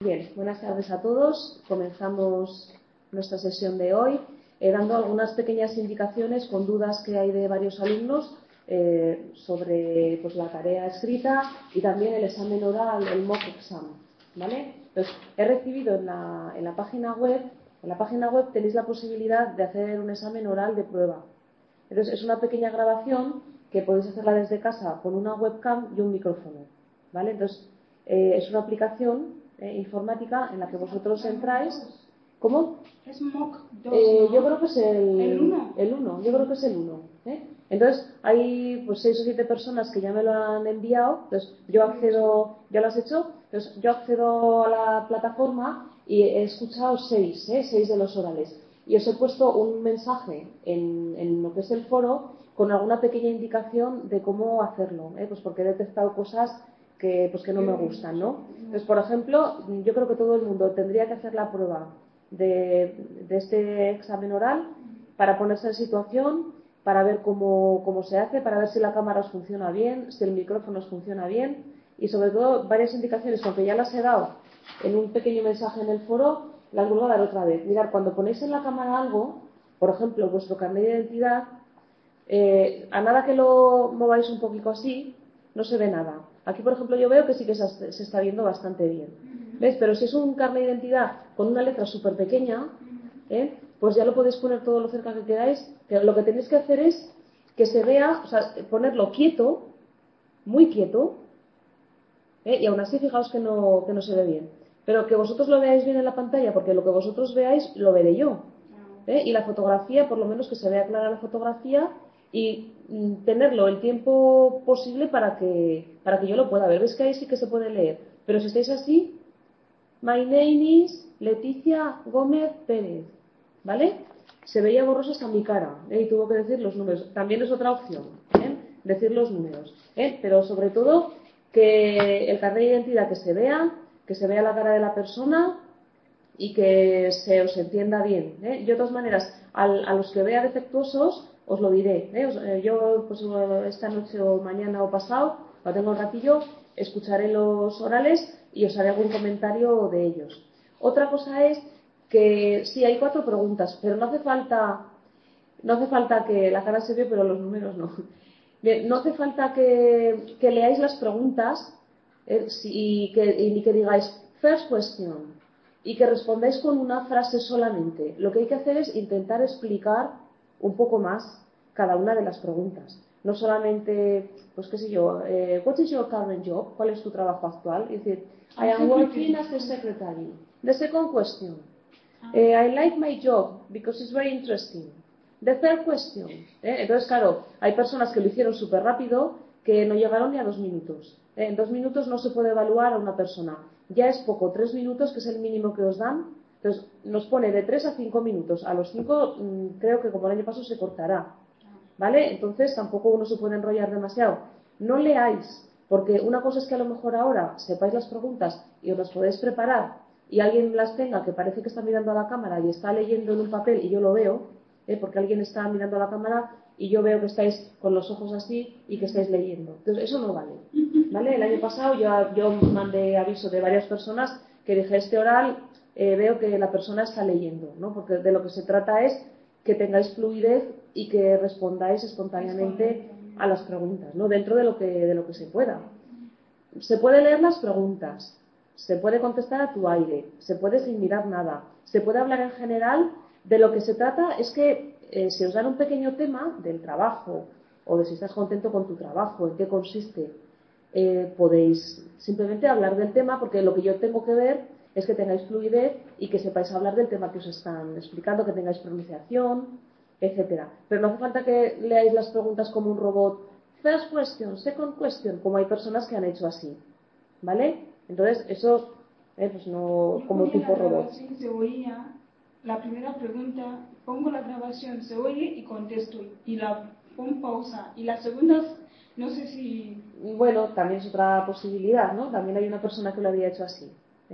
Bien, buenas tardes a todos. Comenzamos nuestra sesión de hoy dando algunas pequeñas indicaciones con dudas que hay de varios alumnos sobre pues, la tarea escrita y también el examen oral, el mock exam, ¿vale? Entonces, he recibido en la página web, tenéis la posibilidad de hacer un examen oral de prueba. Entonces, es una pequeña grabación que podéis hacerla desde casa con una webcam y un micrófono, ¿vale? Entonces, es una aplicación informática en la que vosotros entráis. ¿Cómo? Es mock 2, ¿no? Yo creo que es el 1. El 1, yo creo que es el 1. Entonces, hay pues 6 o 7 personas que ya me lo han enviado. Entonces, yo accedo, ¿ya lo has hecho? Entonces, yo accedo a la plataforma y he escuchado 6 de los orales. Y os he puesto un mensaje en lo que es el foro con alguna pequeña indicación de cómo hacerlo, pues porque he detectado cosas que no me gustan, ¿no? Entonces, por ejemplo, yo creo que todo el mundo tendría que hacer la prueba de este examen oral para ponerse en situación, para ver cómo se hace, para ver si la cámara os funciona bien, si el micrófono os funciona bien y sobre todo varias indicaciones, aunque ya las he dado en un pequeño mensaje en el foro, las vuelvo a dar otra vez. Mirad, cuando ponéis en la cámara algo, por ejemplo, vuestro carnet de identidad, a nada que lo mováis un poquito así, no se ve nada. Aquí, por ejemplo, yo veo que sí que se está viendo bastante bien. ¿Ves? Pero si es un carnet de identidad con una letra súper pequeña, pues ya lo podéis poner todo lo cerca que queráis. Que lo que tenéis que hacer es que se vea, o sea, ponerlo quieto, muy quieto, y aún así fijaos que no se ve bien. Pero que vosotros lo veáis bien en la pantalla, porque lo que vosotros veáis lo veré yo. Y la fotografía, por lo menos que se vea clara la fotografía y tenerlo el tiempo posible para que yo lo pueda ver. ¿Ves que ahí sí que se puede leer? Pero si estáis así, my name is Leticia Gómez Pérez, ¿vale? Se veía borroso hasta mi cara, y tuvo que decir los números. También es otra opción, decir los números, pero sobre todo que el carnet de identidad que se vea la cara de la persona y que se os entienda bien. Yo, de todas maneras, a los que vea defectuosos, os lo diré. Yo, pues, esta noche o mañana o pasado, cuando tengo un ratillo, escucharé los orales y os haré algún comentario de ellos. Otra cosa es que sí, hay 4 preguntas, pero no hace falta que la cara se ve, pero los números no. Bien, no hace falta que leáis las preguntas y ni que digáis first question y que respondáis con una frase solamente. Lo que hay que hacer es intentar explicar un poco más cada una de las preguntas. No solamente, pues qué sé yo, what is your current job? ¿Cuál es tu trabajo actual? Es decir, I am working as a secretary. The second question, I like my job because it's very interesting. The third question. Entonces, claro, hay personas que lo hicieron súper rápido que no llegaron ni a 2 minutos. En 2 minutos no se puede evaluar a una persona. Ya es poco, 3 minutos, que es el mínimo que os dan. Entonces, nos pone de 3 a 5 minutos. A los 5 creo que como el año pasado se cortará. ¿Vale? Entonces, tampoco uno se puede enrollar demasiado. No leáis, porque una cosa es que a lo mejor ahora sepáis las preguntas y os las podéis preparar y alguien las tenga que parece que está mirando a la cámara y está leyendo en un papel y yo lo veo, porque alguien está mirando a la cámara y yo veo que estáis con los ojos así y que estáis leyendo. Entonces, eso no vale. ¿Vale? El año pasado yo mandé aviso de varias personas que dije, este oral veo que la persona está leyendo, ¿no? Porque de lo que se trata es que tengáis fluidez y que respondáis espontáneamente a las preguntas, ¿no? Dentro de lo que se pueda. Se puede leer las preguntas, se puede contestar a tu aire, se puede sin mirar nada, se puede hablar en general. De lo que se trata es que si os dan un pequeño tema del trabajo o de si estás contento con tu trabajo, en qué consiste, podéis simplemente hablar del tema, porque lo que yo tengo que ver es que tengáis fluidez y que sepáis hablar del tema que os están explicando, que tengáis pronunciación, etcétera. Pero no hace falta que leáis las preguntas como un robot. First question, second question, como hay personas que han hecho así, ¿vale? Entonces, eso, pues no, como tipo robot. Se oía la primera pregunta, pongo la grabación, se oye y contesto, y la pongo pausa. Y la segunda, no sé si... Bueno, también es otra posibilidad, ¿no? También hay una persona que lo había hecho así,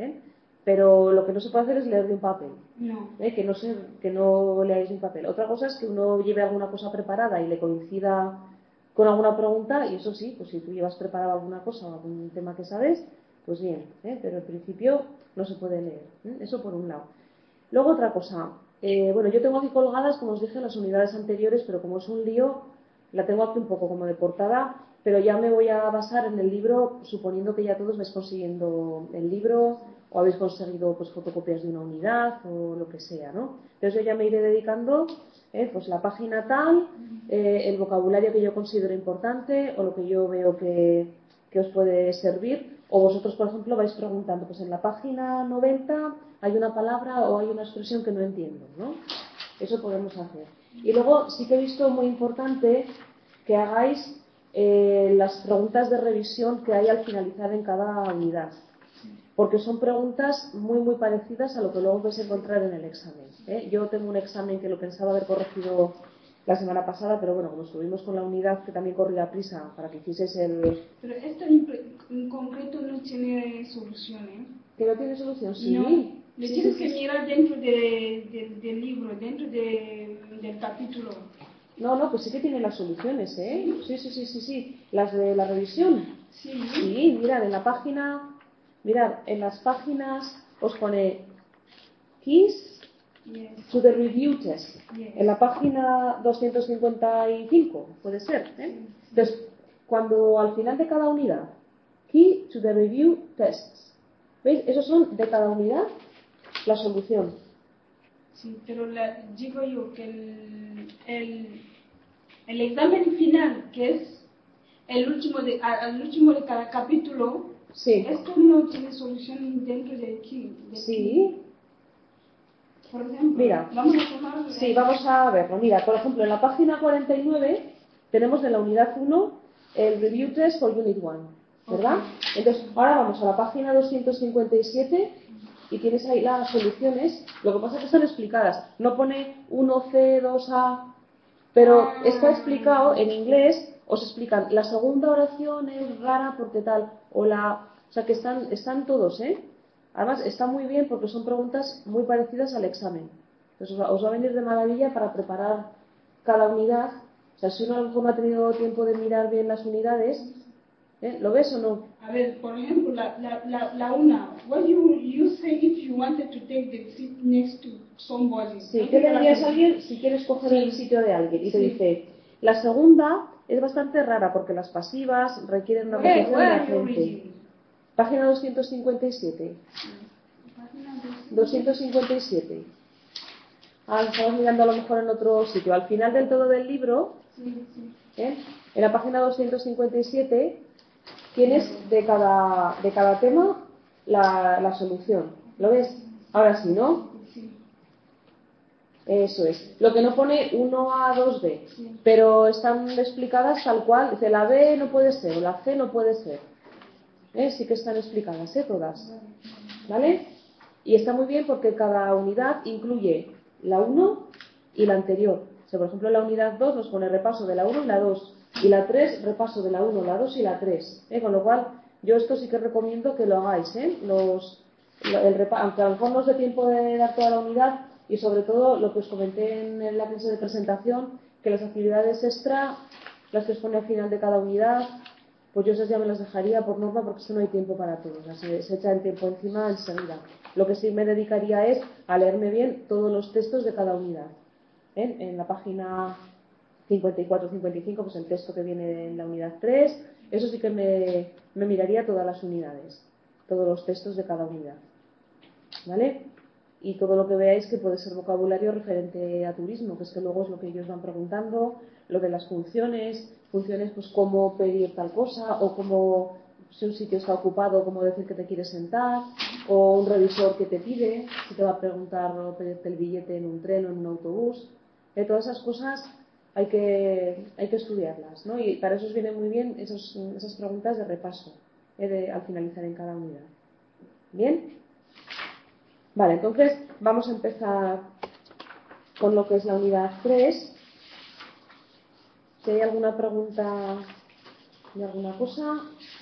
Pero lo que no se puede hacer es leer de un papel. No. Que no leáis de un papel. Otra cosa es que uno lleve alguna cosa preparada y le coincida con alguna pregunta, y eso sí, pues si tú llevas preparado alguna cosa o algún tema que sabes, pues bien, pero en principio no se puede leer. Eso por un lado. Luego otra cosa. Bueno, yo tengo aquí colgadas, como os dije, las unidades anteriores, pero como es un lío, la tengo aquí un poco como de portada, pero ya me voy a basar en el libro, suponiendo que ya todos vais consiguiendo el libro o habéis conseguido pues fotocopias de una unidad o lo que sea, ¿no? Entonces yo ya me iré dedicando, pues la página tal, el vocabulario que yo considero importante o lo que yo veo que os puede servir, o vosotros, por ejemplo, vais preguntando, pues en la página 90 hay una palabra o hay una expresión que no entiendo, ¿no? Eso podemos hacer. Y luego sí que he visto muy importante que hagáis las preguntas de revisión que hay al finalizar en cada unidad, porque son preguntas muy muy parecidas a lo que luego vais a encontrar en el examen. Yo tengo un examen que lo pensaba haber corregido la semana pasada, pero bueno, como estuvimos con la unidad que también corría prisa para que hicieseis el... Pero esto en concreto no tiene solución, ¿eh? ¿Que no tiene solución? Sí. No, le Sí, tienes sí, que sí. mirar dentro del libro, dentro del capítulo. No, pues sí que tiene las soluciones, ¿eh? Sí. Las de la revisión. Sí. Sí, mirad, en las páginas os pone keys Yes. to the review test. Yes. En la página 255, puede ser, ¿eh? Sí. Entonces, cuando al final de cada unidad, key to the review tests, ¿veis? Esos son de cada unidad la solución. Sí, pero digo yo que el examen final, que es el último de cada capítulo, Sí. esto no tiene solución dentro de aquí. Sí. Por ejemplo, Mira, vamos a tomar... Sí, vamos a verlo. Mira, por ejemplo, en la página 49 tenemos de la unidad 1 el Review Test for Unit 1, ¿verdad? Entonces, ahora vamos a la página 257 y tienes ahí las soluciones. Lo que pasa es que están explicadas. No pone 1C, 2A, pero está explicado en inglés. Os explican, la segunda oración es rara porque tal, o sea que están todos, ¿eh? Además, está muy bien porque son preguntas muy parecidas al examen. Entonces, os va a venir de maravilla para preparar cada unidad. O sea, si uno a lo mejor no ha tenido tiempo de mirar bien las unidades, ¿lo ves o no? A ver, por ejemplo, la una. What you say if you wanted to take the seat next to somebody? Sí, ¿qué le dirías a alguien si quieres coger el sitio de alguien? Y te dice, la segunda es bastante rara porque las pasivas requieren una repetición de agente. Página 257. 257. Ah, estamos mirando a lo mejor en otro sitio. Al final del todo del libro, en la página 257, tienes de cada tema la solución. ¿Lo ves? Ahora sí, ¿no? Eso es. Lo que no pone 1A, 2B, pero están explicadas tal cual. Dice, la B no puede ser, o la C no puede ser. Sí que están explicadas, todas. ¿Vale? Y está muy bien porque cada unidad incluye la 1 y la anterior. O sea, por ejemplo, la unidad 2 nos pone repaso de la 1 y la 2. Y la 3, repaso de la 1, la 2 y la 3. Con lo cual, yo esto sí que recomiendo que lo hagáis. Aunque a lo mejor no os dé tiempo de dar toda la unidad, y sobre todo lo que os comenté en la clase de presentación, que las actividades extra, las que os pone al final de cada unidad, pues yo esas ya me las dejaría por norma porque es que no hay tiempo para todo. O sea, se echa el tiempo encima enseguida. Lo que sí me dedicaría es a leerme bien todos los textos de cada unidad. En la página 54-55, pues el texto que viene en la unidad 3, eso sí que me miraría todas las unidades, todos los textos de cada unidad. ¿Vale? Y todo lo que veáis que puede ser vocabulario referente a turismo, que es que luego es lo que ellos van preguntando, lo de las funciones pues cómo pedir tal cosa, o cómo, si un sitio está ocupado, cómo decir que te quieres sentar, o un revisor que te pide, si te va a preguntar o pedirte el billete en un tren o en un autobús. Todas esas cosas hay que estudiarlas, ¿no? Y para eso os vienen muy bien esas preguntas de repaso, al finalizar en cada unidad. ¿Bien? Vale, entonces vamos a empezar con lo que es la unidad 3. Si hay alguna pregunta de alguna cosa,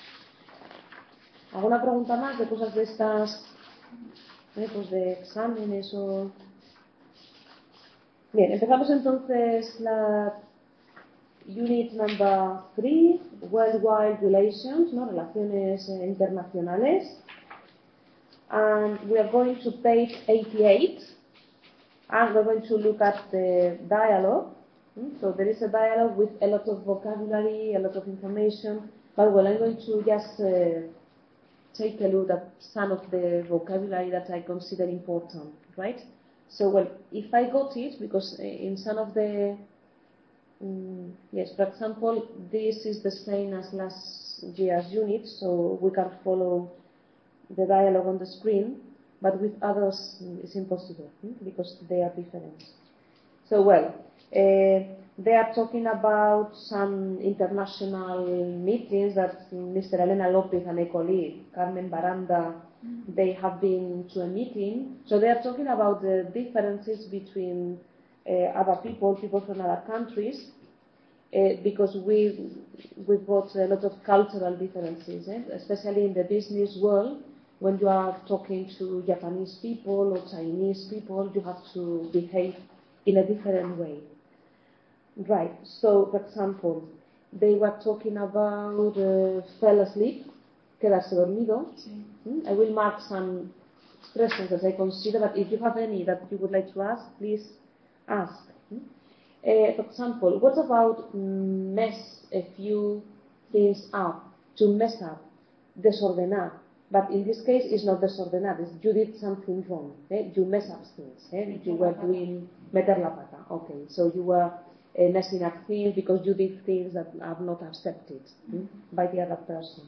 alguna pregunta más de cosas de estas, pues de exámenes o... Bien, empezamos entonces unit number 3, worldwide relations, no, relaciones internacionales. And we are going to page 88, and we're going to look at the dialogue. So there is a dialogue with a lot of vocabulary, a lot of information, but well, I'm going to just take a look at some of the vocabulary that I consider important, right? So, well, if I got it, because in some of the, yes, for example, this is the same as last year's unit, so we can follow the dialogue on the screen, but with others it's impossible, because they are different. So, well, they are talking about some international meetings that Mr. Elena Lopez and a colleague, Carmen Baranda, they have been to a meeting. So they are talking about the differences between other people from other countries, because we've got a lot of cultural differences, especially in the business world. When you are talking to Japanese people or Chinese people, you have to behave in a different way. Right, so for example, they were talking about fell asleep, quedarse dormido. Sí. I will mark some expressions that I consider, but if you have any that you would like to ask, please ask. For example, what about mess a few things up, to mess up, desordenar? But in this case, it's not desordenar, it's you did something wrong. You mess up things. You were doing meter la pata. Okay, so you were messing up things because you did things that are not accepted by the other person.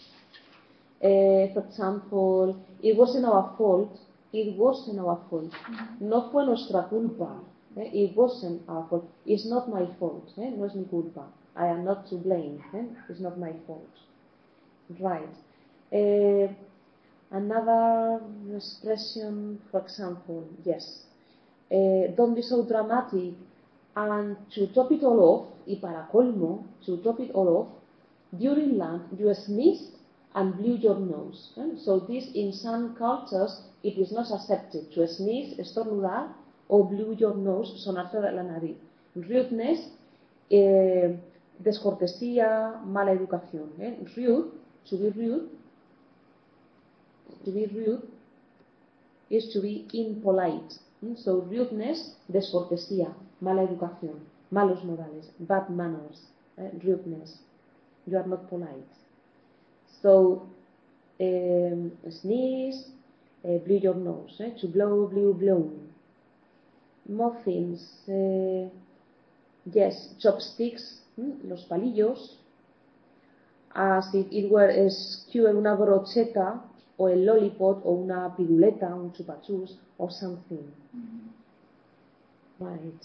For example, it wasn't our fault. It wasn't our fault. No fue nuestra culpa. It wasn't our fault. It's not my fault. No es mi culpa. I am not to blame. It's not my fault. Right. Another expression, for example, yes. Don't be so dramatic. And to top it all off, y para colmo, to top it all off, during lunch you sneezed and blew your nose. So this, in some cultures, it is not accepted to sneeze, estornudar, or blew your nose, sonarte la nariz. Rudeness, descortesía, mala educación. Rude, to be rude is to be impolite. So rudeness, descortesía, mala educación, malos modales, bad manners, rudeness. You are not polite. So sneeze, blew your nose, to blow, blew, blown. Muffins, yes, chopsticks, los palillos, as if it were a skewer, una brocheta, o el lollipop, o una piruleta, un chupachus, or something. Right.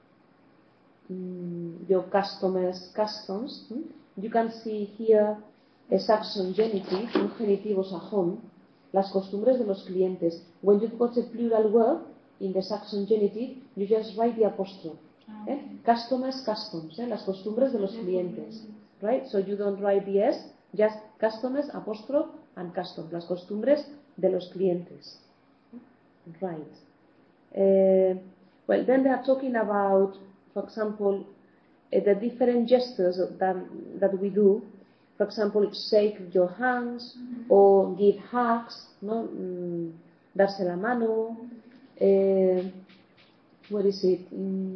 Your customs. You can see here a Saxon genitive, un genitivo sajón, las costumbres de los clientes. When you've got a plural word in the Saxon genitive, you just write the apostrophe. Customers, customs, las costumbres de los clientes. Right? So you don't write the S, just customers, apostrophe, and customs, las costumbres de los clientes. Right. Well, then they are talking about, for example, the different gestures that we do. For example, shake your hands or give hugs, no? Darse la mano. What is it?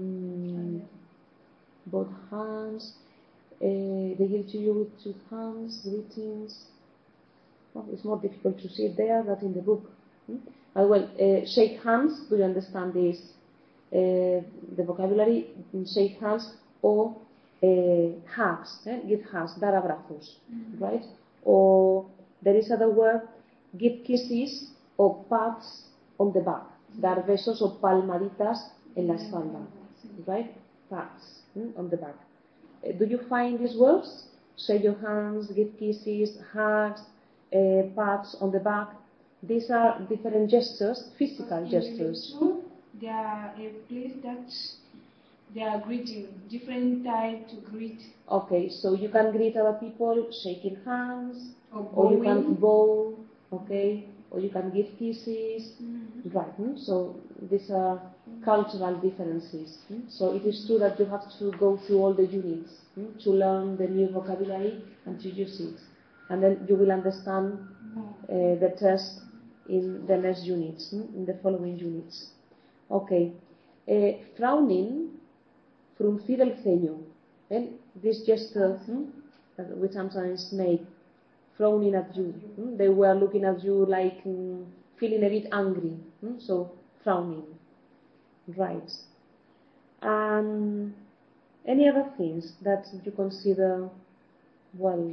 Both hands. They give to you with two hands, greetings. Well, it's more difficult to see it there than in the book. Shake hands. Do you understand this? The vocabulary, shake hands, or hugs, give hugs, dar abrazos, right? Or there is other word, give kisses or pats on the back, dar besos o palmaditas en la espalda, right? Pats on the back. Do you find these words? Shake your hands, give kisses, hugs, pats on the back. These are different gestures, physical gestures. They are a place that they are greeting, different type to greet. Okay, so you can greet other people shaking hands, or you can bow, okay, or you can give kisses, right? So these are cultural differences. So it is true that you have to go through all the units to learn the new vocabulary and to use it, and then you will understand the test in the next units, in the following units. Okay, frowning, fruncir el ceño. This gesture that we sometimes make, frowning at you. They were looking at you like feeling a bit angry. So frowning, right? And any other things that you consider, well,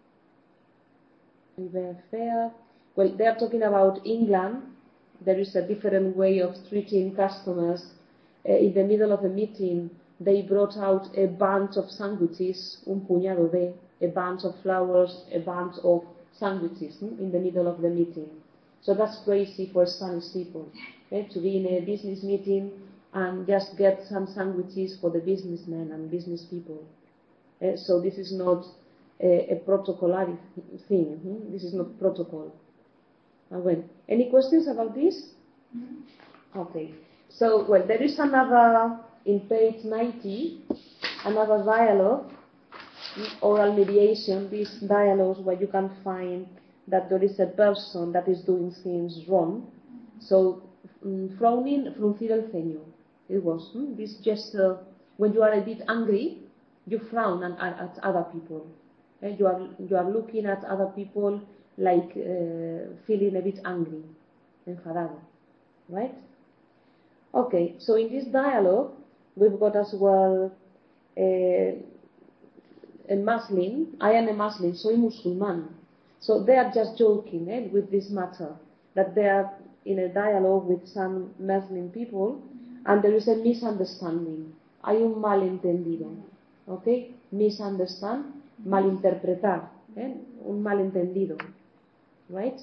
fair? Well, they are talking about England. There is a different way of treating customers. In the middle of a meeting, they brought out a bunch of sandwiches, un puñado de, a bunch of flowers, a bunch of sandwiches in the middle of the meeting. So that's crazy for Spanish people, to be in a business meeting and just get some sandwiches for the businessmen and business people. So this is not a protocolary thing. This is not protocol. Well, any questions about this? Okay. So, well, there is another, in page 90, another dialogue, oral mediation, these dialogues where you can find that there is a person that is doing things wrong. So, frowning, fruncir el ceño. It was this gesture, when you are a bit angry, you frown at other people. You are looking at other people like feeling a bit angry, enfadado, right? Okay, so in this dialogue, we've got as well a Muslim. I am a Muslim, soy musulman. So they are just joking with this matter, that they are in a dialogue with some Muslim people, and there is a misunderstanding. Hay un malentendido. Okay? Misunderstand, malinterpretar. Un malentendido. Right?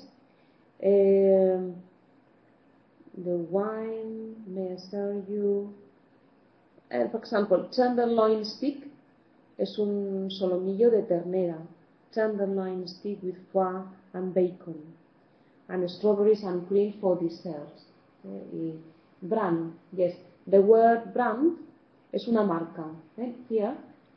The wine, may I serve you? For example, tenderloin steak es un solomillo de ternera. Tenderloin steak with foie and bacon. And strawberries and cream for dessert. Brand, yes. The word brand es una marca. Here.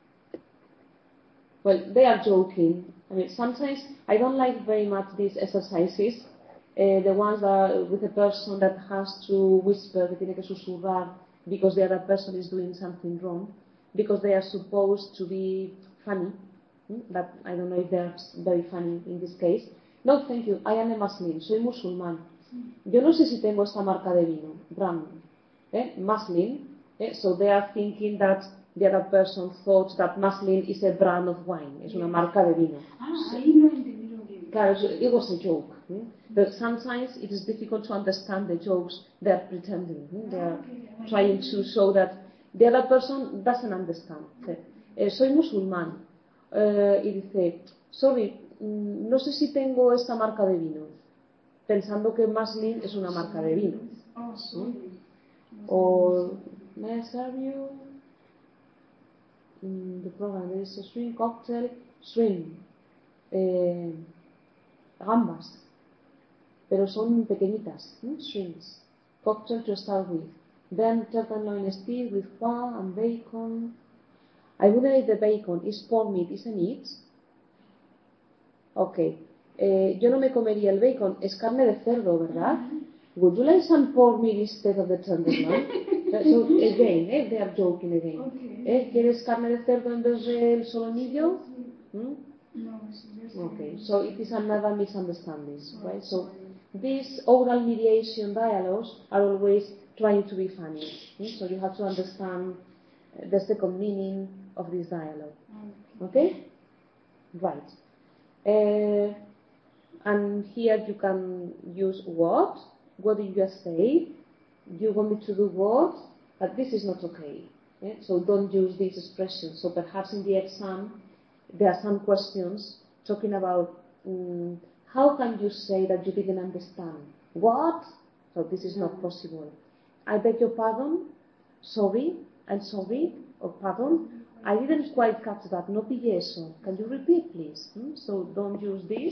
Well, they are joking. I mean, sometimes I don't like very much these exercises. The ones that are with a person that has to whisper, que tiene que susurrar, because the other person is doing something wrong, because they are supposed to be funny, but I don't know if they're very funny in this case. No, thank you, I am a Muslim, soy musulmán. Yo no sé si tengo esta marca de vino, brand, Muslim, so they are thinking that the other person thought that Muslim is a brand of wine, es una marca de vino. Ahí no he entendido bien. Claro, it was a joke. But sometimes it is difficult to understand the jokes they are pretending. They are trying to show that the other person doesn't understand. Soy musulmán. Y dice, sorry, no sé si tengo esta marca de vino. Pensando que Muslim es una marca de vino. Or, may I serve you? The program, there is a shrimp cocktail, shrimp. Gambas. Pero son pequeñitas, shrimps. Cocktail to start with. Then tenderloin steak with foie and bacon. I wouldn't eat the bacon. Is pork meat, isn't it? Okay. Yo no me comería el bacon. Es carne de cerdo, ¿verdad? Would you like some pork meat instead of the tenderloin? So again, they are joking again. ¿Quieres carne de cerdo en vez del solomillo? No, Okay, so it is another misunderstanding, right? So these oral mediation dialogues are always trying to be funny. So you have to understand the second meaning of this dialogue. Okay? Right. And here you can use what? What did you just say? You want me to do what? But this is not okay. So don't use these expressions. So perhaps in the exam there are some questions talking about how can you say that you didn't understand? What? So this is not possible. I beg your pardon? Sorry? I'm sorry? Or pardon? I didn't quite catch that. No pillé eso. Can you repeat, please? So don't use this.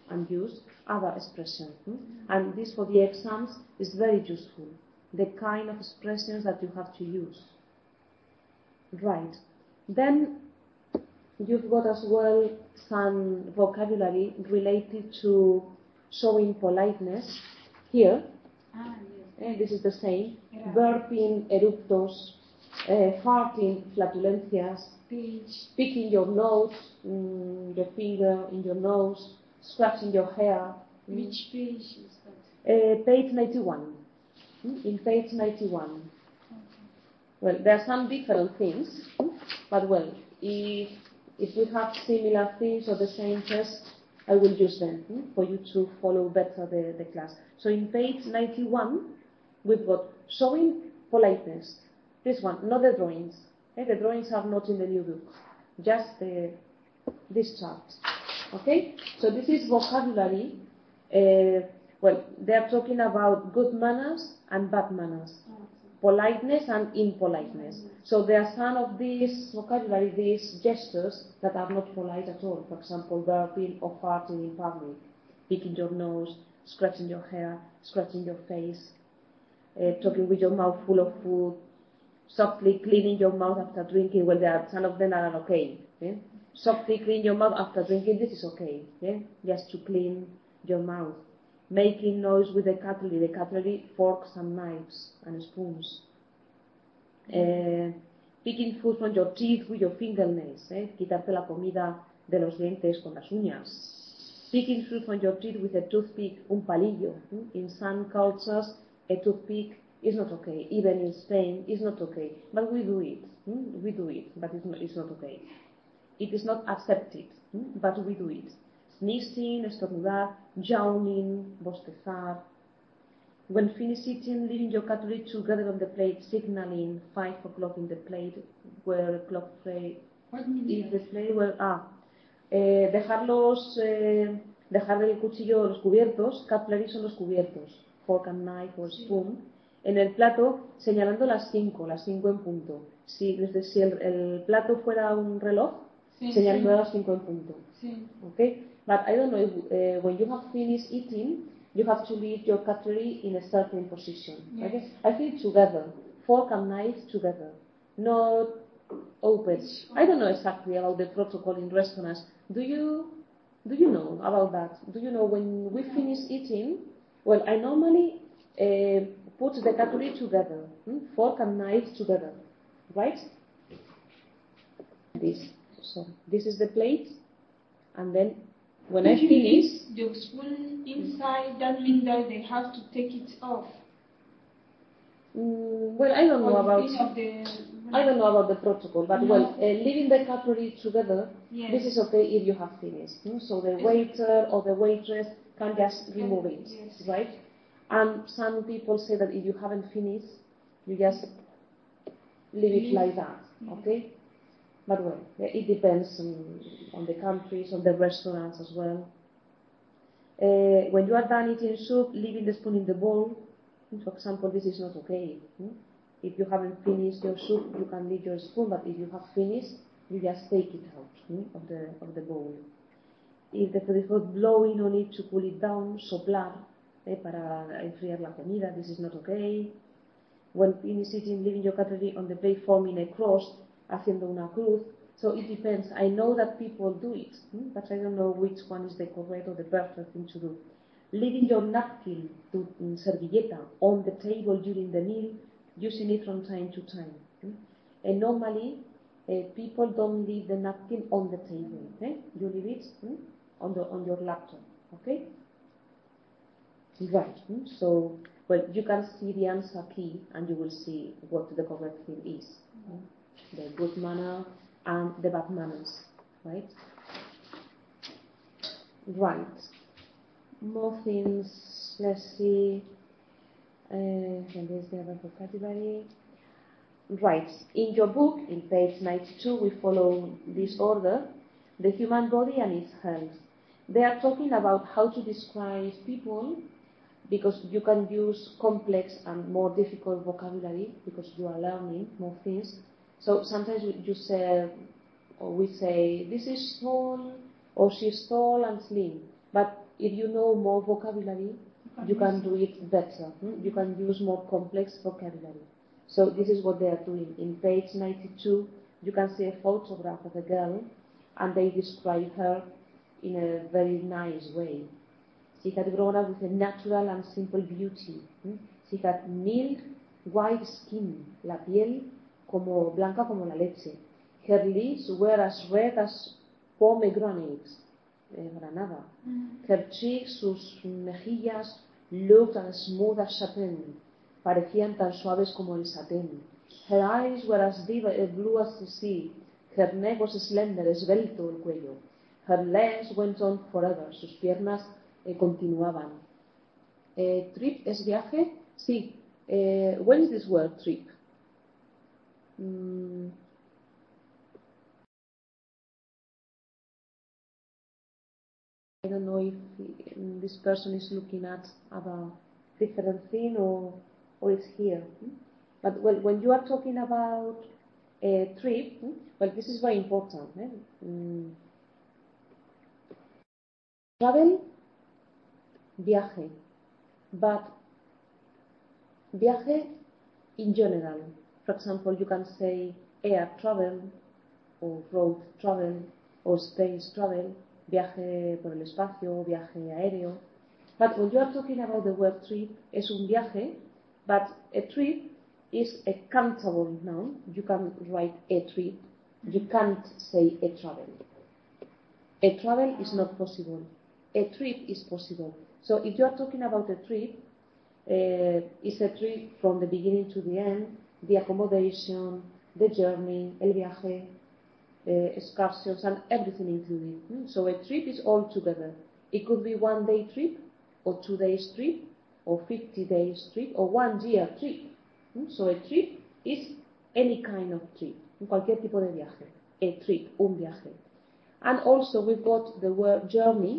and use other expressions. And this for the exams is very useful, the kind of expressions that you have to use. Right. Then you've got as well some vocabulary related to showing politeness. Here, and this is the same, burping, eruptos, farting, flatulencias, picking your nose, your finger in your nose, scratching your hair. Which page is that? Page 91. In page 91. Okay. Well, there are some different things, but well, if we have similar things or the same test, I will use them for you to follow better the class. So in page 91, we've got showing politeness. This one, not the drawings. The drawings are not in the new book, just this chart. Okay? So this is vocabulary. Well, they are talking about good manners and bad manners, politeness and impoliteness. So there are some of these vocabulary, these gestures that are not polite at all. For example, burping or farting in public, picking your nose, scratching your hair, scratching your face, talking with your mouth full of food, softly cleaning your mouth after drinking. Well, there are some of them that are okay. Softly clean your mouth after drinking. This is okay. Just to clean your mouth. Making noise with the cutlery, forks and knives and spoons. Picking food from your teeth with your fingernails. Quitarte la comida de los dientes con las uñas. Picking fruit from your teeth with a toothpick, un palillo. In some cultures, a toothpick is not okay. Even in Spain, it's not okay. But we do it. We do it, but it's not okay. It is not accepted, but we do it. Sneezing, estornudar, yawning, bostezar. When finished eating, leaving your cutlery together on the plate, signaling 5 o'clock in the plate, where clock plate is the plate where dejar el cuchillo, los cubiertos, cutlery son los cubiertos, fork and knife or spoon, en el plato señalando las 5 en punto. Si el plato fuera un reloj, señalando las 5 en punto. Okay? But I don't know if when you have finished eating, you have to leave your cutlery in a certain position. Yes. Okay? I think together, fork and knife together, not open. I don't know exactly about the protocol in restaurants. Do you know about that? Do you know when we finish eating? Well, I normally put the cutlery together, fork and knife together, right? So this is the plate, and then when I finish, the spoon inside, that means that they have to take it off. Well, I don't know about the protocol, but leaving the cutlery together, this is okay if you have finished. So the waiter or the waitress can just remove it, right? And some people say that if you haven't finished, you just leave it like that, okay? But well, it depends on the countries, on the restaurants as well. When you are done eating soup, leaving the spoon in the bowl, for example, this is not okay. If you haven't finished your soup, you can leave your spoon, but if you have finished, you just take it out of the bowl. If the food is hot, blowing on it to cool it down, soplar, para enfriar la comida, this is not okay. When finished eating, leaving your cutlery on the plate, forming a cross, haciendo una cruz. So it depends. I know that people do it, but I don't know which one is the correct or the perfect thing to do. Leaving your napkin to servilleta on the table during the meal, using it from time to time. And normally, people don't leave the napkin on the table. You leave it on your laptop. Okay? Right. So, well, you can see the answer key, and you will see what the correct thing is. The good manner and the bad manners, right? Right. More things. Let's see. And there's the other vocabulary. Right. In your book, in page 92, we follow this order: the human body and its health. They are talking about how to describe people, because you can use complex and more difficult vocabulary because you are learning more things. So sometimes you say, or we say, this is tall, or she's tall and slim. But if you know more vocabulary, you can do it better. You can use more complex vocabulary. So this is what they are doing. In page 92, you can see a photograph of a girl, and they describe her in a very nice way. She had grown up with a natural and simple beauty. She had mild white skin, la piel como blanca como la leche. Her lips were as red as pomegranates, granada. Her cheeks, sus mejillas, looked as smooth as satin. Parecían tan suaves como el satén. Her eyes were as deep blue as the sea. Her neck was slender, esbelto el cuello. Her legs went on forever. Sus piernas continuaban. Trip es viaje. Sí. When is this word trip? I don't know if this person is looking at a different thing or it's here. But when you are talking about a trip, well, this is very important. Travel, viaje, but viaje in general. For example, you can say air travel, or road travel, or space travel, viaje por el espacio, viaje aéreo. But when you are talking about the word trip, es un viaje, but a trip is a countable noun. You can write a trip. You can't say a travel. A travel is not possible. A trip is possible. So if you are talking about a trip, it's a trip from the beginning to the end, the accommodation, the journey, el viaje, excursions, and everything included. So a trip is all together. It could be 1 day trip, or 2 days trip, or 50 days trip, or 1 year trip. So a trip is any kind of trip, cualquier tipo de viaje. A trip, un viaje. And also we've got the word journey.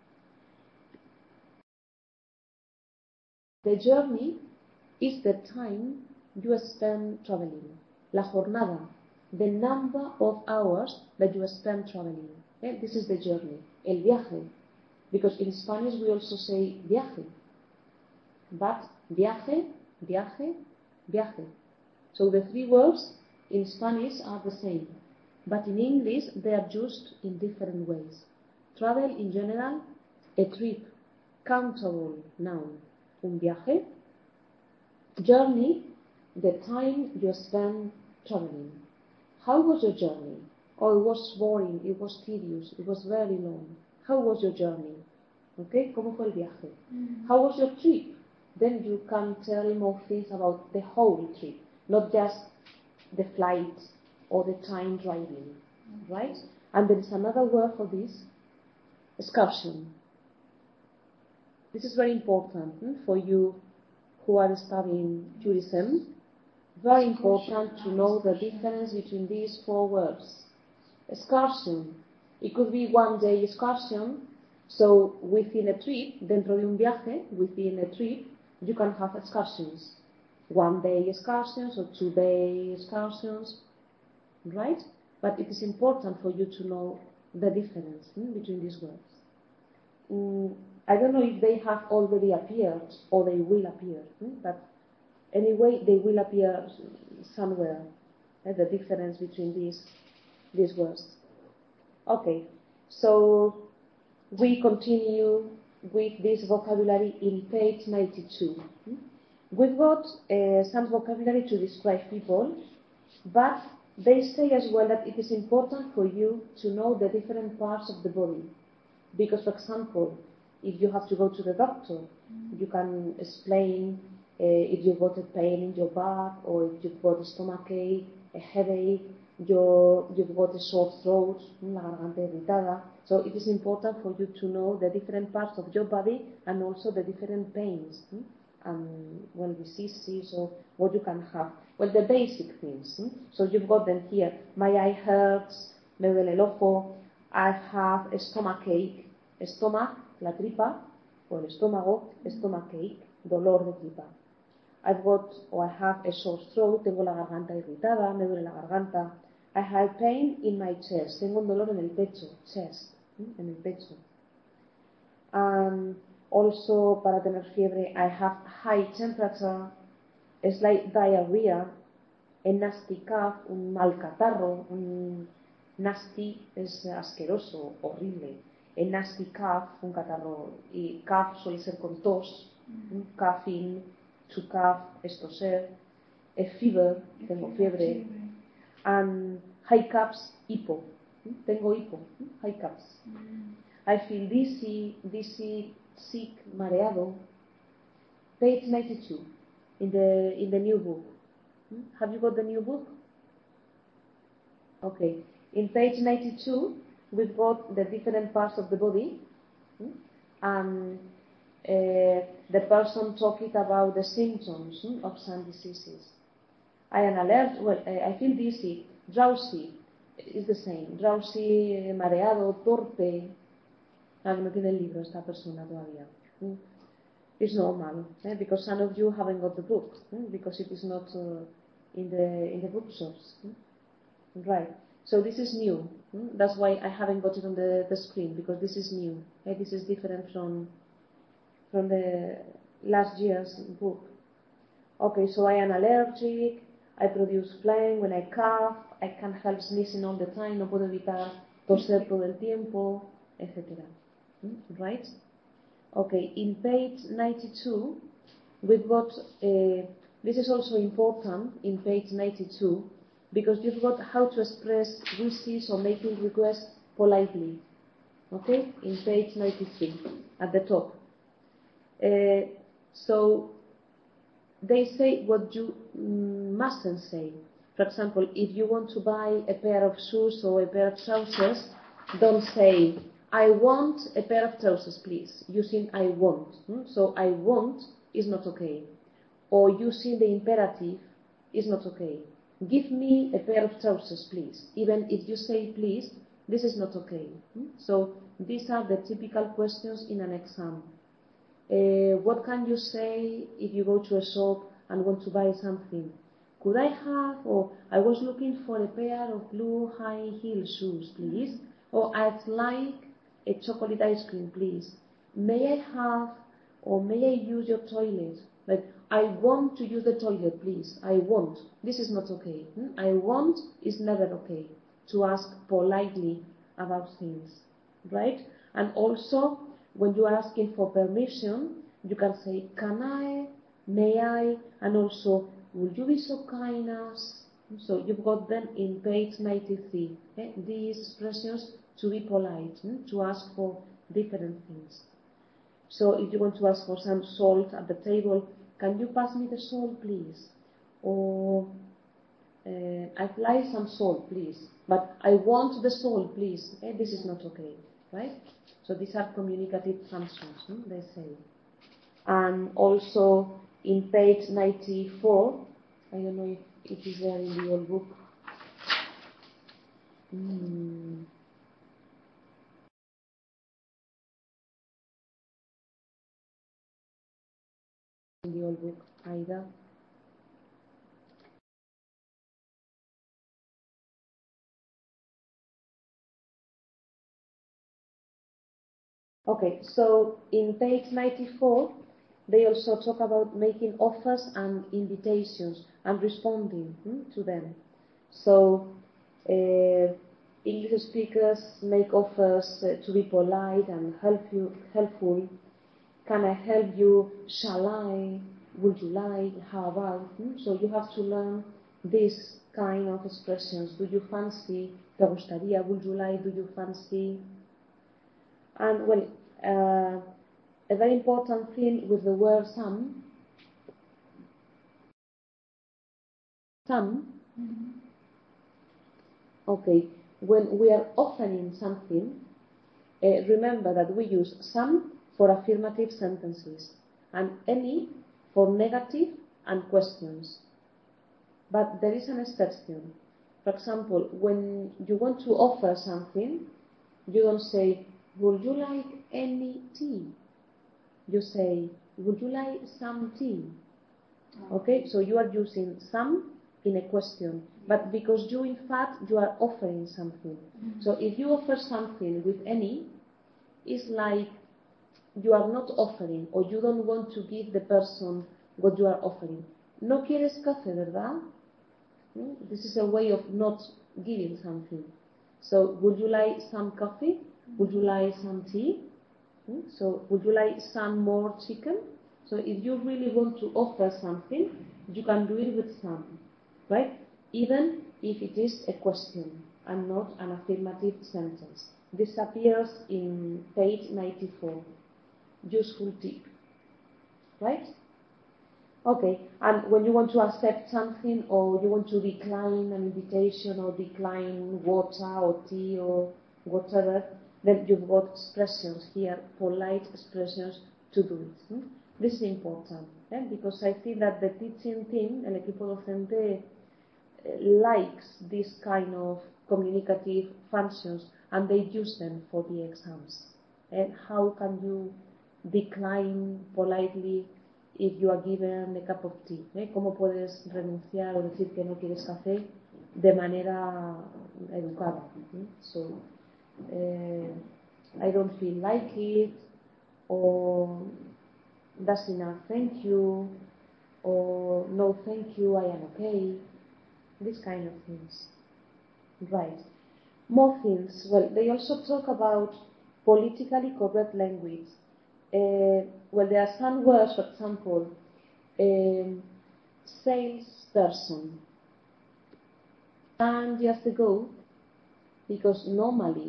The journey is the time you spend traveling. La jornada, the number of hours that you spend traveling. This is the journey, el viaje. Because in Spanish we also say viaje. But viaje, viaje, viaje. So the 3 words in Spanish are the same. But in English they are used in different ways. Travel in general, a trip, countable noun, un viaje. Journey, the time you spend traveling. How was your journey? Oh, it was boring, it was tedious, it was very long. How was your journey? Okay, ¿cómo fue el viaje? How was your trip? Then you can tell more things about the whole trip, not just the flight or the time driving, right? And there is another word for this, excursion. This is very important for you who are studying tourism. Very important to know the difference between these 4 words. Excursion. It could be 1 day excursion. So within a trip, dentro de un viaje, within a trip, you can have excursions. 1 day excursions or 2 day excursions, right? But it is important for you to know the difference between these words. I don't know if they have already appeared or they will appear, but anyway, they will appear somewhere, the difference between these words. Okay, so we continue with this vocabulary in page 92. We've got some vocabulary to describe people, but they say as well that it is important for you to know the different parts of the body. Because, for example, if you have to go to the doctor, you can explain if you've got a pain in your back, or if you've got a stomachache, a headache, you've got a sore throat, la garganta irritada. So it is important for you to know the different parts of your body and also the different pains and diseases or what you can have. Well, the basic things. So you've got them here. My eye hurts, me duele el ojo, I have a stomachache, stomach, la tripa, o el estómago, stomachache, dolor de tripa. I have a sore throat, tengo la garganta irritada, me duele la garganta. I have pain in my chest, tengo un dolor en el pecho, chest, en el pecho. Also, para tener fiebre, I have high temperature, slight diarrhea, a nasty cough, un mal catarro, un nasty es asqueroso, horrible, a nasty cough, un catarro, y cough suele ser con tos, coughing, to cough, es toser, a fever, tengo fiebre, and hiccups, hipo, tengo hipo, hiccups. I feel dizzy, sick, mareado. Page 92 in the new book. Have you got the new book? Okay. In page 92, we've got the different parts of the body, and the person talking about the symptoms of some diseases. I am alert. Well, I feel dizzy, drowsy. Is the same. Drowsy, mareado, torpe. No tiene el libro esta persona todavía. It's normal, because some of you haven't got the book, because it is not in the bookshops. Right. So this is new. That's why I haven't got it on the screen, because this is new. This is different from the last year's book. Okay, so I am allergic. I produce phlegm when I cough. I can't help sneezing all the time. No puedo evitar toser todo el tiempo, etc. Right? Okay, in page 92, we've got, this is also important in page 92, because you've got how to express wishes or making requests politely. Okay, in page 93, at the top. So, they say what you mustn't say. For example, if you want to buy a pair of shoes or a pair of trousers, don't say, I want a pair of trousers, please, using I want. So I want is not okay. Or using the imperative is not okay. Give me a pair of trousers, please. Even if you say please, this is not okay. So these are the typical questions in an exam. What can you say if you go to a shop and want to buy something? Could I have, or I was looking for a pair of blue high heel shoes, please. Or I'd like a chocolate ice cream, please. May I have, or may I use your toilet? Like, I want to use the toilet, please. I want. This is not okay. I want is never okay. To ask politely about things, right? And also, when you are asking for permission, you can say, can I, may I, and also, would you be so kind as? So you've got them in page 93. These expressions to be polite, to ask for different things. So if you want to ask for some salt at the table, can you pass me the salt, please? Or I'd like some salt, please. But I want the salt, please. This is not okay, right? So these are communicative functions, they say. And also in page 94, I don't know if it is there in the old book. In the old book either. Okay, so in page 94, they also talk about making offers and invitations and responding to them. So English speakers make offers to be polite and helpful. Can I help you? Shall I? Would you like? How about? So you have to learn this kind of expressions. Do you fancy? ¿Te gustaría? Would you like? Do you fancy? And well, a very important thing with the word some. Okay, when we are offering something, remember that we use some for affirmative sentences and any for negative and questions. But there is an exception. For example, when you want to offer something, you don't say, would you like any tea? You say, would you like some tea? Okay, so you are using some in a question, but because you in fact you are offering something. So if you offer something with any, it's like you are not offering, or you don't want to give the person what you are offering. No quieres café, ¿verdad? This is a way of not giving something. So, would you like some coffee? Would you like some tea? So, would you like some more chicken? So, if you really want to offer something, you can do it with some, right? Even if it is a question and not an affirmative sentence. This appears in page 94. Useful tip, right? Okay, and when you want to accept something, or you want to decline an invitation, or decline water or tea or whatever, then you've got expressions here, polite expressions to do it. This is important, because I think that the teaching team, el equipo docente, likes this kind of communicative functions, and they use them for the exams. And how can you decline politely if you are given a cup of tea? ¿Cómo puedes renunciar o decir que no quieres café de manera educada? So, I don't feel like it, or that's enough, thank you, or no thank you, I am okay. These kind of things. Right. More things. Well, they also talk about politically correct language. Well, there are some words, for example, salesperson. And just ago, because normally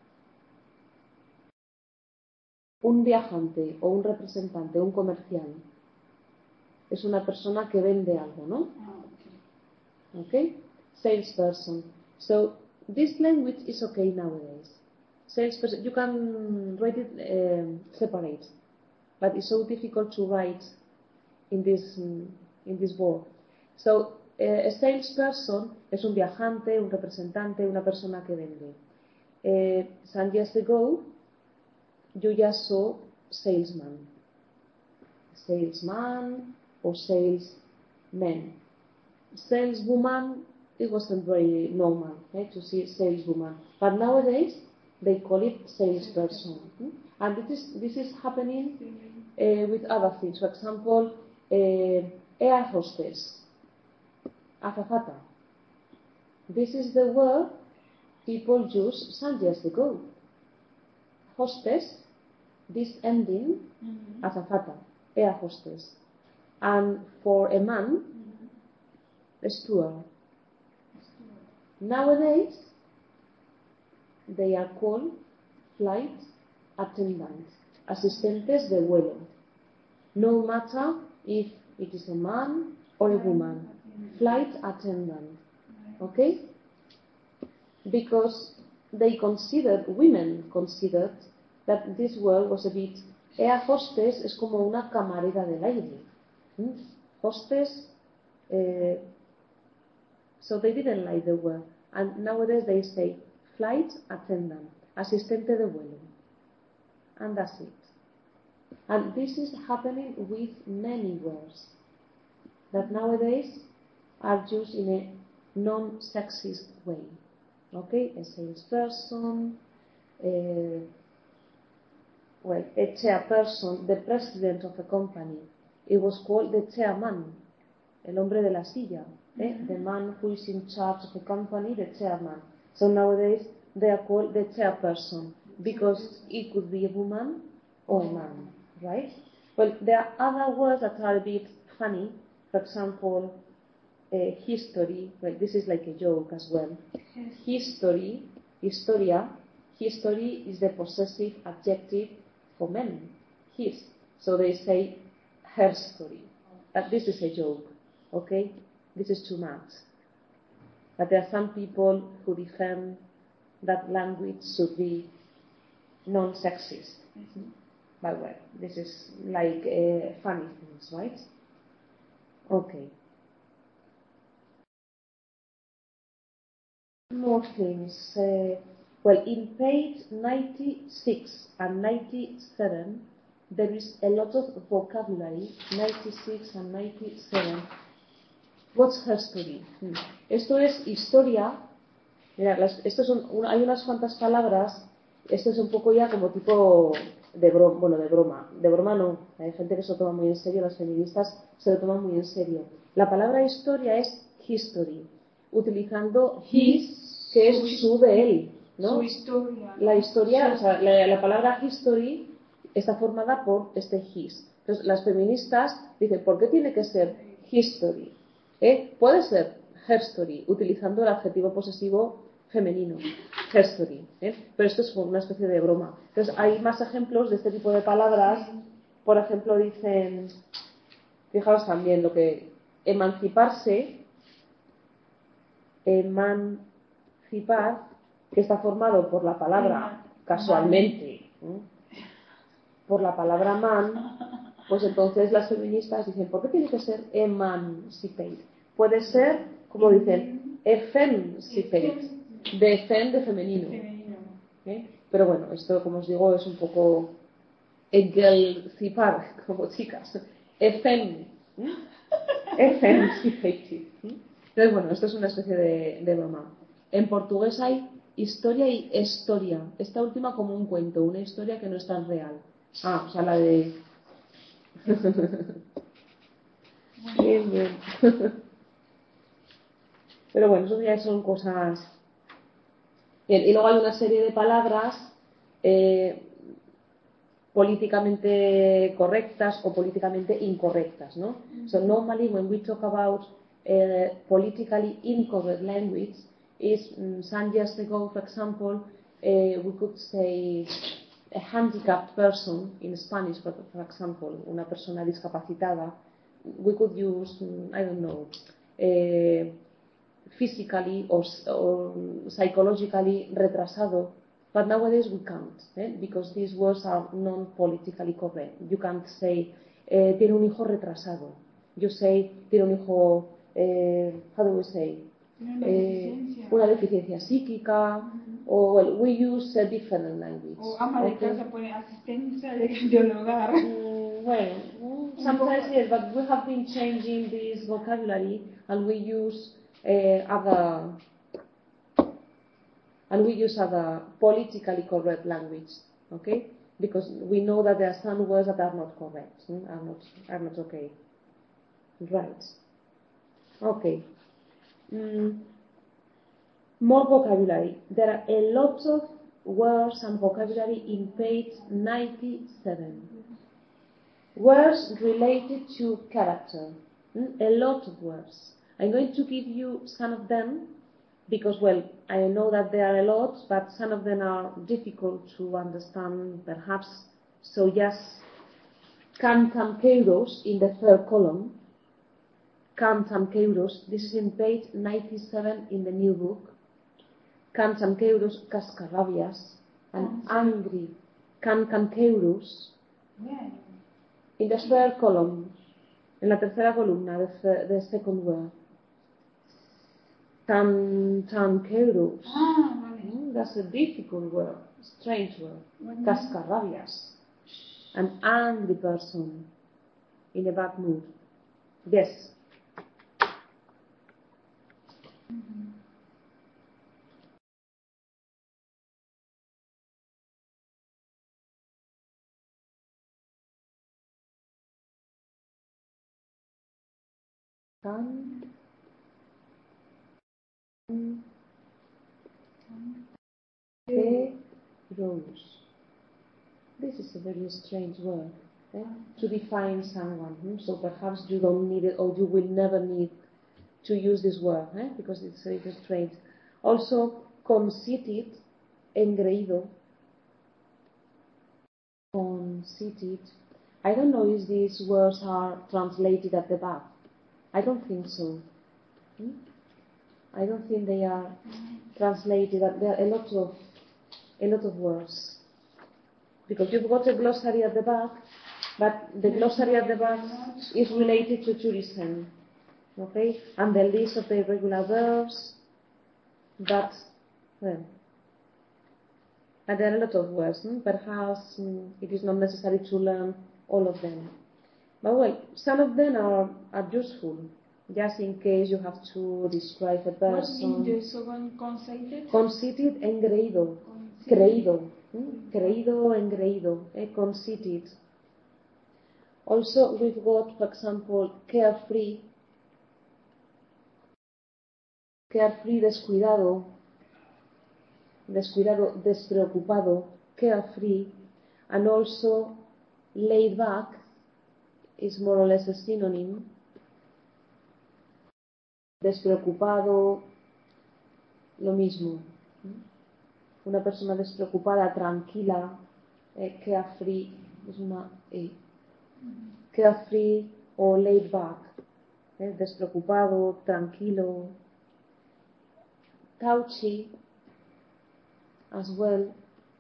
un viajante o un representante, un comercial, es una persona que vende algo, ¿no? Okay? Salesperson. So, this language is okay nowadays. Salesperson, you can write it separate, but it's so difficult to write in this word. So, a salesperson es un viajante, un representante, una persona que vende. Some years ago, you just saw salesman. Salesman or salesman. Saleswoman, it wasn't very normal to see saleswoman. But nowadays, they call it salesperson. And this is happening with other things. For example, air hostess, azafata. This is the word people used some years ago. Hostess, this ending, azafata, air hostess. And for a man, a steward. Nowadays, they are called flight attendants, asistentes de vuelo. No matter if it is a man or a woman, flight attendant. Okay? Because women considered that this word was a bit, air hostess es como una camarera del aire. Hostess, so they didn't like the word. And nowadays they say flight attendant, asistente de vuelo. And that's it. And this is happening with many words that nowadays are used in a non-sexist way. Okay, a salesperson, a chairperson, the president of a company. It was called the chairman, el hombre de la silla, the man who is in charge of a company, the chairman. So nowadays they are called the chairperson because it could be a woman or a man, right? Well, there are other words that are a bit funny. For example, history. Well, this is like a joke as well. History, historia. History is the possessive adjective for men. His. So they say her story. But this is a joke. Okay? This is too much. But there are some people who defend that language should be non-sexist. But well, this is like funny things, right? Okay. More things. Well, in page 96 and 97, there is a lot of vocabulary, 96 and 97. What's history? Esto es historia. Mira, hay unas cuantas palabras esto es un poco ya como tipo de broma, bueno, de broma no, hay gente que se lo toma muy en serio, las feministas se lo toman muy en serio. La palabra historia es history, utilizando his, que es su de él, ¿no? Su historia. La historia, o sea, la palabra history está formada por este his. Entonces, las feministas dicen, ¿por qué tiene que ser history? Puede ser herstory, utilizando el adjetivo posesivo femenino, herstory, pero esto es una especie de broma. Entonces, hay más ejemplos de este tipo de palabras. Por ejemplo, dicen, fijaos también lo que emanciparse, emancipar, que está formado por la palabra, casualmente, por la palabra man, pues entonces las feministas dicen, ¿por qué tiene que ser emancipate? Puede ser, como dicen, efemcipate, de fem de femenino. Pero bueno, esto, como os digo, es un poco egelcipar, como chicas. Efemcipate. Entonces, bueno, esto es una especie de broma. En portugués hay historia y historia. Esta última como un cuento, una historia que no es tan real. O sea, la de... Bien, bien. Pero bueno, eso ya son cosas... Bien, y luego hay una serie de palabras políticamente correctas o políticamente incorrectas, ¿no? So normally when we talk about politically incorrect language is some years ago, for example, we could say a handicapped person in Spanish, for example, una persona discapacitada. We could use, I don't know, physically or psychologically retrasado. But nowadays we can't, because these words are non-politically correct. You can't say, tiene un hijo retrasado. You say, tiene un hijo, how do we say? Una deficiencia psíquica. O well, we use a different language. O ama de casa pone asistencia del hogar. Well, sometimes yes, but we have been changing this vocabulary and we use other politically correct language, okay? Because we know that there are some words that are not correct, are not okay. Right. Okay. More vocabulary. There are a lot of words and vocabulary in page 97. Words related to character. A lot of words. I'm going to give you some of them because, well, I know that there are a lot, but some of them are difficult to understand, perhaps. So just cantam keuros in the third column. Cantam keuros. This is in page 97 in the new book. Cantam keuros, cascarrabias, and angry. Cantam keuros. In the third column, en la tercera columna, the second word. Tanqueros. That's a difficult word, strange word. Cascarrabias. An angry person in a bad mood. Yes. Rose. This is a very strange word to define someone. So perhaps you don't need it, or you will never need to use this word because it's very strange. Also, conceited, engreído. Conceited. I don't know if these words are translated at the back. I don't think so. I don't think they are translated. There are a lot of words. Because you've got a glossary at the back, but the glossary at the back is related to tourism. Okay? And the list of the irregular verbs, but well, and there are a lot of words. Perhaps it is not necessary to learn all of them. But well, some of them are useful, just in case you have to describe a person. What is the second conceited? Conceited, engreído, creído. Creído, engreído, conceited. Also, we've got, for example, carefree. Carefree, descuidado. Descuidado, despreocupado. Carefree. And also, laid back is more or less a synonym. Despreocupado, lo mismo. Una persona despreocupada, tranquila, carefree, es una E. Carefree o laid back, despreocupado, tranquilo. Touchy, as well.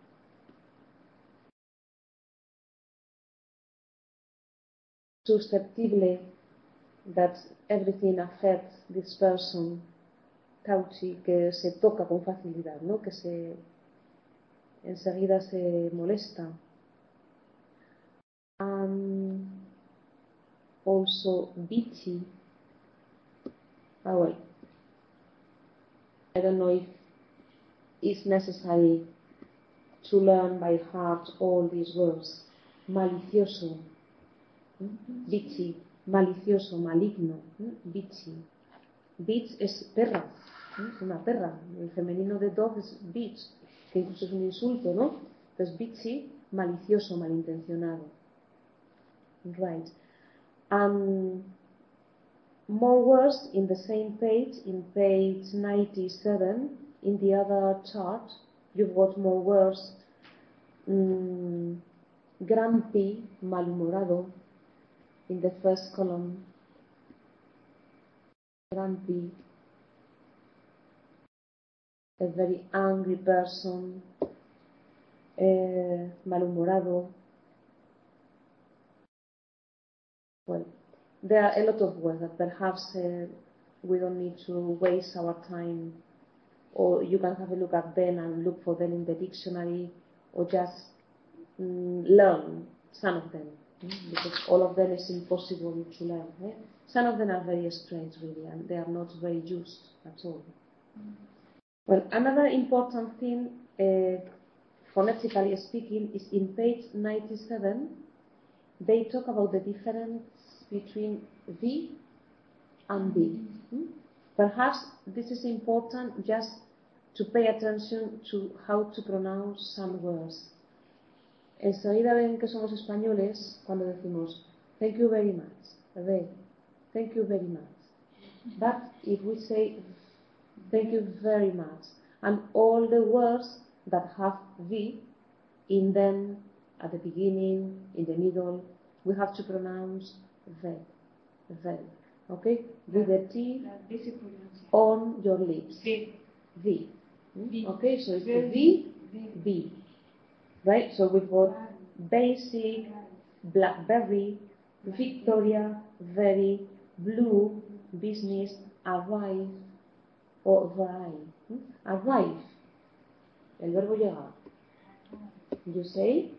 Susceptible, that everything affects this person. Touchy, que se toca con facilidad, ¿no? Que enseguida se molesta. Also bitchy. Well, I don't know if it's necessary to learn by heart all these words. Malicioso, bitchy, malicioso, maligno, bitchy. Bitch es perra, una perra. El femenino de dog es bitch, que incluso es un insulto, ¿no? Entonces bitchy, malicioso, malintencionado. Right. More words in the same page, in page 97, in the other chart, you've got more words. Grumpy, malhumorado, in the first column. Grumpy, a very angry person, malhumorado. Well, there are a lot of words that perhaps we don't need to waste our time, or you can have a look at them and look for them in the dictionary, or just learn some of them, because all of them is impossible to learn. Some of them are very strange, really, and they are not very used at all. Well, another important thing, phonetically speaking, is in page 97, they talk about the difference between V and B. Perhaps this is important just to pay attention to how to pronounce some words. Enseguida ven que somos españoles cuando decimos thank you very much, thank you very much. But if we say thank you very much, and all the words that have V in them at the beginning, in the middle, we have to pronounce very. Okay? With the T on your lips. V. Okay, so it's the V. Right? So we've got basic, blackberry, Victoria, very, blue, business, arrive, or arrive. Arrive. El verbo llegar. You say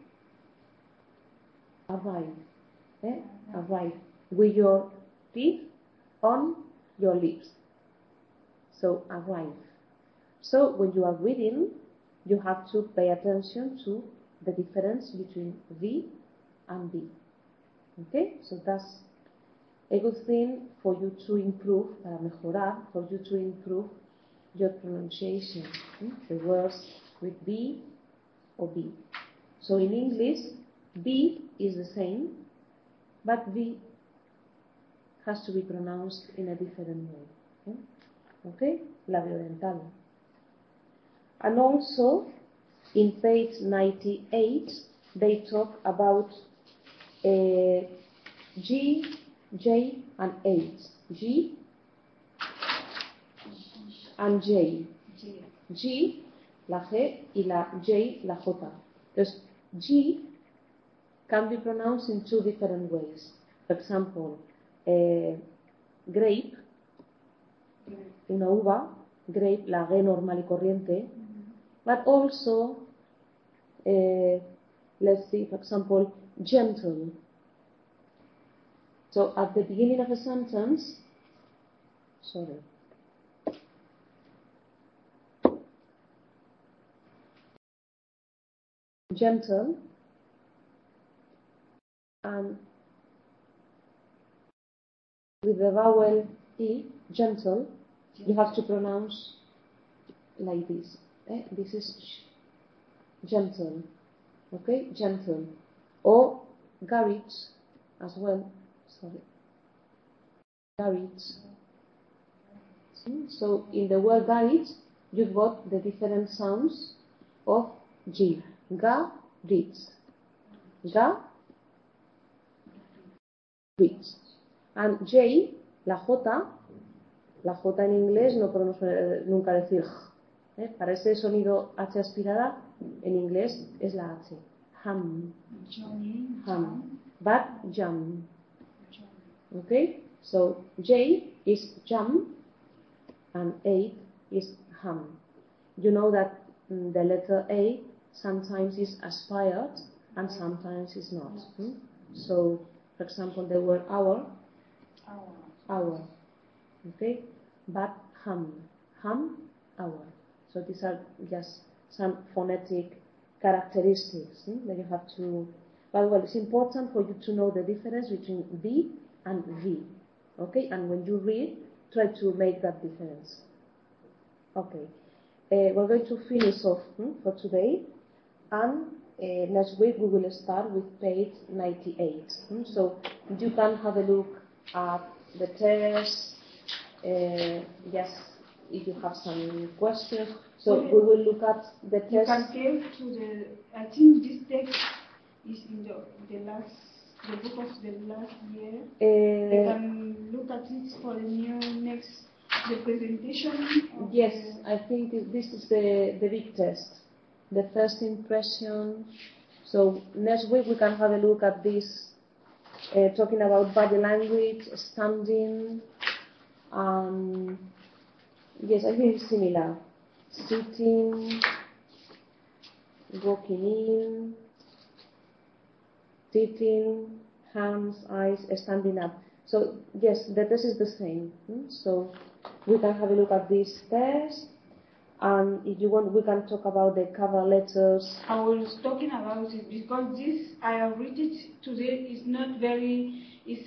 arrive. Arrive. With your teeth on your lips. So arrive. So when you are reading, you have to pay attention to the difference between V and B. Okay? So that's a good thing for you to improve, para mejorar, for you to improve your pronunciation. The words with B or B. So in English, B is the same, but V has to be pronounced in a different way. Okay? Labio-dental. And also, in page 98, they talk about G, J, and H. G and J. G, la G, y la J, la J. Entonces, G can be pronounced in two different ways. For example, grape, una uva, grape, la G normal y corriente. But also, let's see, for example, gentle. So at the beginning of a sentence, sorry. gentle, and with the vowel E, gentle, you have to pronounce like this. This is gentle. Okay, gentle. Or garage as well. Sorry. Garage. So in the word garage, you've got the different sounds of G. Ga, ritz. Ga, ritz. And J, la J en inglés no podemos nunca decir J. Para ese sonido H aspirada, en inglés es la H. Ham. Ham. But jam. Okay? So J is jam and A is ham. You know that the letter A sometimes is aspired and sometimes is not. So, for example, the word hour. Okay? But ham, hour. So these are just some phonetic characteristics that you have to. Well, it's important for you to know the difference between B and V. Okay? And when you read, try to make that difference. Okay. We're going to finish off for today, and next week we will start with page 98. So you can have a look at the test. Yes, if you have some questions. So we will look at the test. You can give to the. I think this text is in the book of the last year. You can look at it for the the presentation. Yes, I think this is the big test, the first impression. So next week we can have a look at this, talking about body language, standing. Yes, I think it's similar. Sitting, walking in, sitting, hands, eyes, standing up. So yes, the test is the same. So we can have a look at this test, and if you want, we can talk about the cover letters. I was talking about it because this I have read it today. It's not very. It's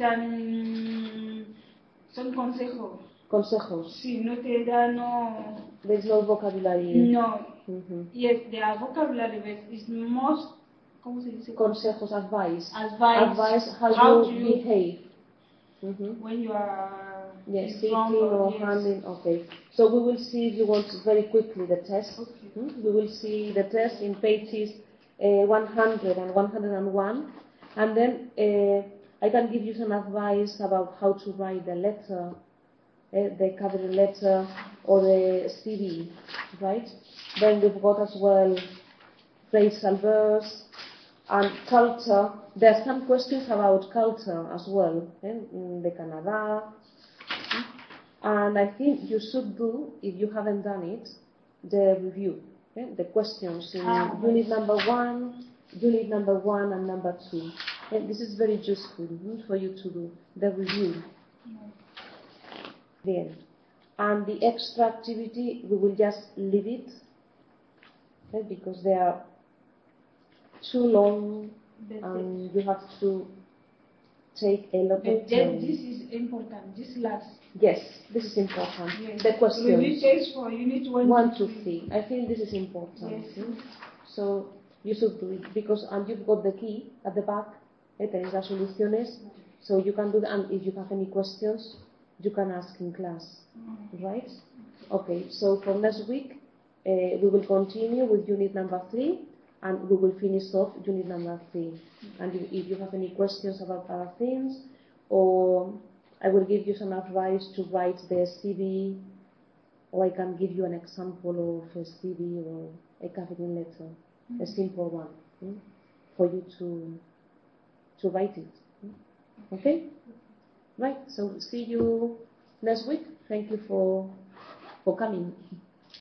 son consejos. Consejos. Sí, no te da no. There's no vocabulary. No. Yes, there are vocabulary, but it's most. ¿Cómo se dice? Consejos, advice. Advice how you behave. When you are sitting or handing. Okay. So we will see, if you want, very quickly the test. Okay. We will see the test in pages 100 and 101, and then I can give you some advice about how to write the letter, the capital letter or the CV, right? Then we've got as well phrasal verbs and culture. There are some questions about culture as well, in the Canada. And I think you should do, if you haven't done it, the review, the questions in unit number 1, and number 2. And this is very useful for you to do, the review. The end. And the extra activity, we will just leave it, because they are too long and you have to take a lot of time. This is important, this last. Yes, this is important. Yes. The questions. Review text for unit 1 to 3. I think this is important. Yes. So you should do it, because and you've got the key at the back. Tenéis las soluciones, so you can do that. And if you have any questions, you can ask in class, right? Okay. So for next week, we will continue with unit number 3, and we will finish off unit number 3. And if you have any questions about other things, or I will give you some advice to write the CV, or I can give you an example of a CV or a capital letter, a simple one, for you to write it. Okay? Right, so see you next week. Thank you for coming.